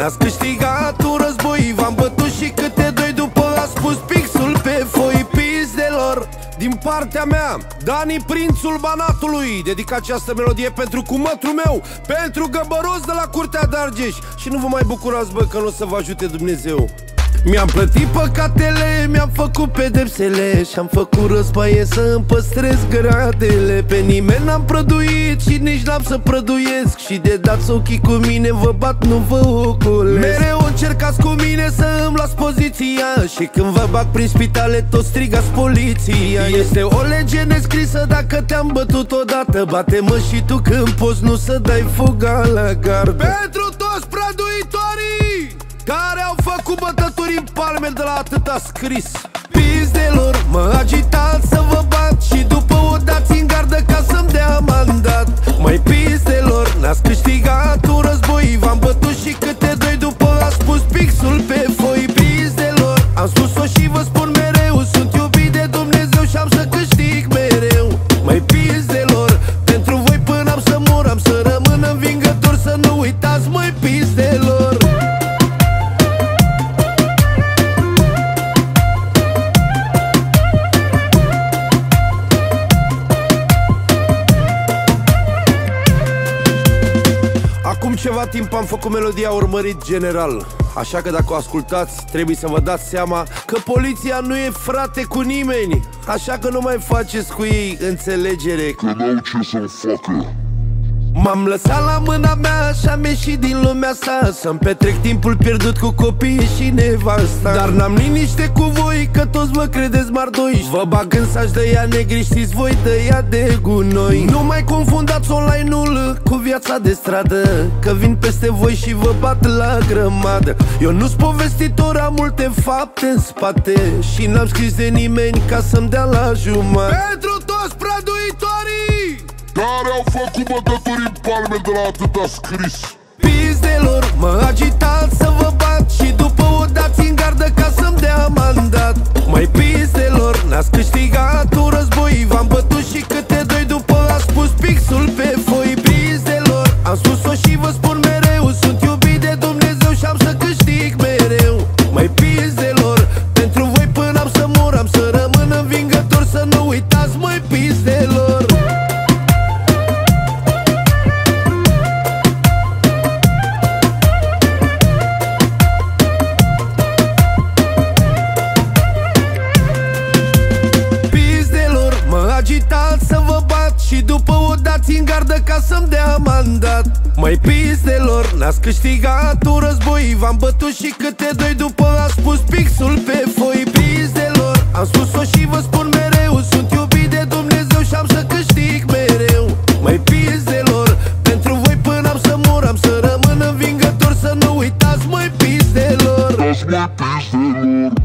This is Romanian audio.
N-ați câștigat un război, v-am bătut și câte doi după a spus pixul pe foi. Pizdelor, din partea mea, Dani, prințul Banatului, dedic această melodie pentru cumătru meu, pentru Găbăros de la Curtea de Argeș. Și nu vă mai bucurați, bă, că nu o să vă ajute Dumnezeu. Mi-am plătit păcatele, mi-am făcut pedepsele și-am făcut războaie să-mi păstrez gradele. Pe nimeni n-am prăduit și nici n-am să prăduiesc, și de dați ochii cu mine vă bat, nu vă ocolesc. Mereu încercați cu mine să îmi luați poziția și când vă bag prin spitale tot strigați poliția. Este o lege nescrisă, dacă te-am bătut odată, bate-mă și tu când poți, nu să dai fuga la gard. Pentru toți prăduitorii care au făcut bătături în palme de la atâta scris. Pizdelor, mă agitați să vă bat și după o dați în gardă ca să-mi dea mandat. Măi pizdelor, n-ați câștigat un război, v-am bătut și câte doi după a spus pixul pe foi. Pizdelor, am spus-o și vă spun mereu, sunt iubit de Dumnezeu și am să câștig mereu. Măi pizdelor, pentru voi până am să mor, am să rămân învingător, să nu uitați, măi pizdelor. Acum ceva timp am făcut melodia Urmărit General, așa că dacă o ascultați trebuie să vă dați seama că poliția nu e frate cu nimeni. Așa că nu mai faceți cu ei înțelegere, că n-au ce să-mi facă. M-am lăsat la mâna mea și am ieșit din lumea asta, să-mi petrec timpul pierdut cu copiii și nevasta. Dar n-am liniște cu voi, că toți mă credeți mardoi. Vă bag în saci de ea negri, știți voi de ea de gunoi. Nu mai confundați online-ul cu viața de stradă, că vin peste voi și vă bat la grămadă. Eu nu-s povestitor, am multe fapte în spate și n-am scris de nimeni ca să-mi dea la jumătate. Pentru toți prăduitorii care au făcut bătături în palme de la atâta scris. Pizdelor, mă agitați să vă bat și după o dați în gardă ca să-mi dea mandat. Măi pizdelor, n-ați câștigat un război, v-am bătut și câte doi după a spus pixul pe foi. Pizdelor, am spus-o și vă spun mereu, sunt iubit de Dumnezeu și am să câștig mereu. Măi pizdelor, pentru voi până am să mor, am să rămân învingător, să nu uitați, măi pizdelor. Agitați să vă bat și după o dați în gardă ca să-mi dea mandat. Măi pizdelor, n-ați câștigat un război, v-am bătut și câte doi după a spus pixul pe foi. Pizdelor, am spus-o și vă spun mereu, sunt iubit de Dumnezeu și am să câștig mereu. Măi pizdelor, pentru voi până am să mor, am să rămân învingător, să nu uitați, măi pizdelor. Dați, măi pizdelor.